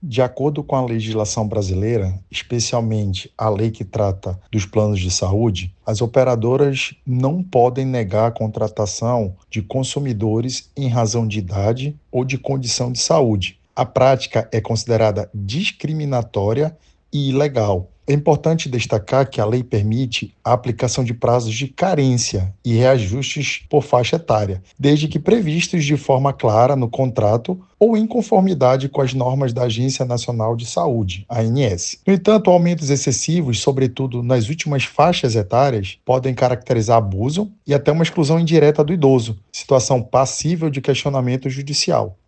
De acordo com a legislação brasileira, especialmente a lei que trata dos planos de saúde, as operadoras não podem negar a contratação de consumidores em razão de idade ou de condição de saúde. A prática é considerada discriminatória e ilegal. É importante destacar que a lei permite a aplicação de prazos de carência e reajustes por faixa etária, desde que previstos de forma clara no contrato ou em conformidade com as normas da Agência Nacional de Saúde, ANS. No entanto, aumentos excessivos, sobretudo nas últimas faixas etárias, podem caracterizar abuso e até uma exclusão indireta do idoso, situação passível de questionamento judicial.